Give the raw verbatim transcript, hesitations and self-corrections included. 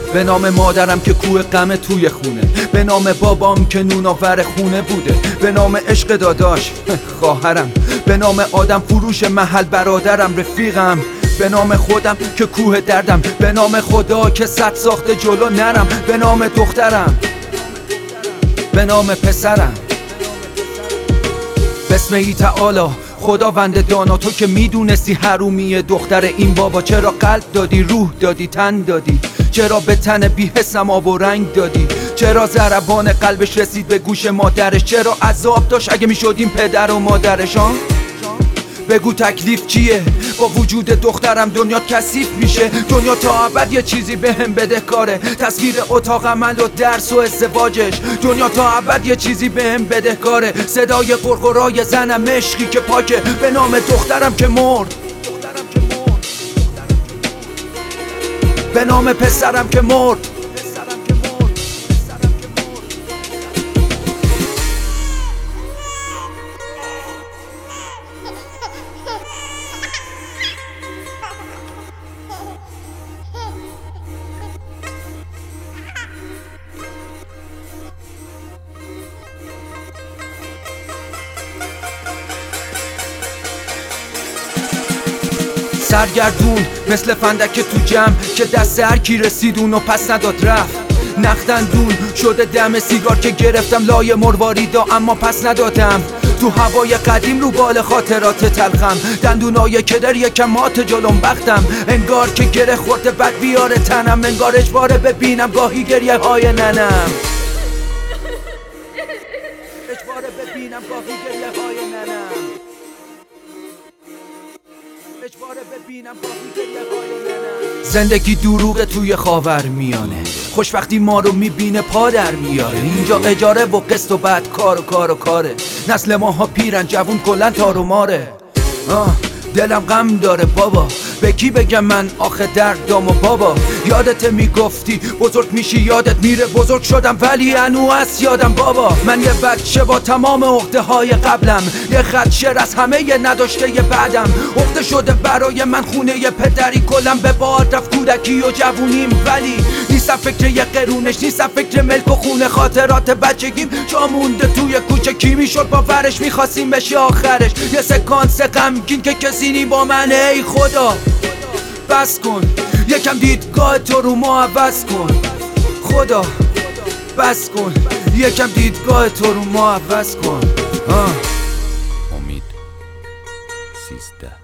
به نام مادرم که کوه غم توی خونه، به نام بابام که نوناور خونه بوده، به نام عشق داداش خواهرم، به نام آدم فروش محل برادرم رفیقم، به نام خودم که کوه دردم، به نام خدا که صد ساخته جلو نرم، به نام دخترم، به نام پسرم. بسم تعالی خداوند دانا، تو که میدونستی حرومی دختر این بابا، چرا قلب دادی، روح دادی، تن دادی، چرا به تن بی حسم آب و رنگ دادی، چرا ضربان قلبش رسید به گوش مادرش، چرا عذاب داشت اگه میشدیم پدر و مادرشان. بگو تکلیف چیه؟ با وجود دخترم دنیا کثیف میشه، دنیا تا ابد یه چیزی بهم بده کاره، تصویر اتاق عمل و درس و ازدواجش، دنیا تا ابد یه چیزی بهم بده کاره، صدای قرقرای زنم عشقی که پاکه، به نام دخترم که مرد، به نام پسرم که مرد. سرگردون مثل فندک تو جمع که دست هر کی رسید اونو پس نداد رفت، نختندون شده دم سیگار که گرفتم لای مرواریدا اما پس ندادم، تو هوای قدیم رو بال خاطرات تلخم، دندونای کدر یکم مات جلوم بختم، انگار که گره خورده بد بیاره تنم، انگار اجباره ببینم گاهی گریه های ننم، اجباره ببینم گاهی گریه های ننم، اجباره ببینم گاهی گریه های ننم. زندگی دروغ توی خاور میانه، خوشبختی ما رو میبینه پا در میاره، اینجا اجاره و قسط و بعد کار و کار و کاره، نسل ماها پیرن جوون کلن تار و ماره. آه دلم غم داره بابا، به کی بگم من آخه دردام و بابا، یادت میگفتی بزرگ میشی یادت میره، بزرگ شدم ولی هنوز هست یادم بابا، من یه بچه با تمام عقده های قبلم، یه خط شعر از همه یه نداشته یه بعدم، عقده شده برای من خونه یه پدری، کلم به باد رفت کودکی و جوونیم، ولی نیستم فکر یه قرونش، نیستم فکر ملک و خونه، خاطرات بچگیم جا مونده توی کوچه، کی میشد باورش میخواستیم بشه آخرش، یه سکانس غمگین که کسی نی با من، ای خدا بس کن یکم دیدگاه تو رو ما عوض کن، خدا بس کن یکم دیدگاه تو رو ما عوض کن. آه. امید سیزده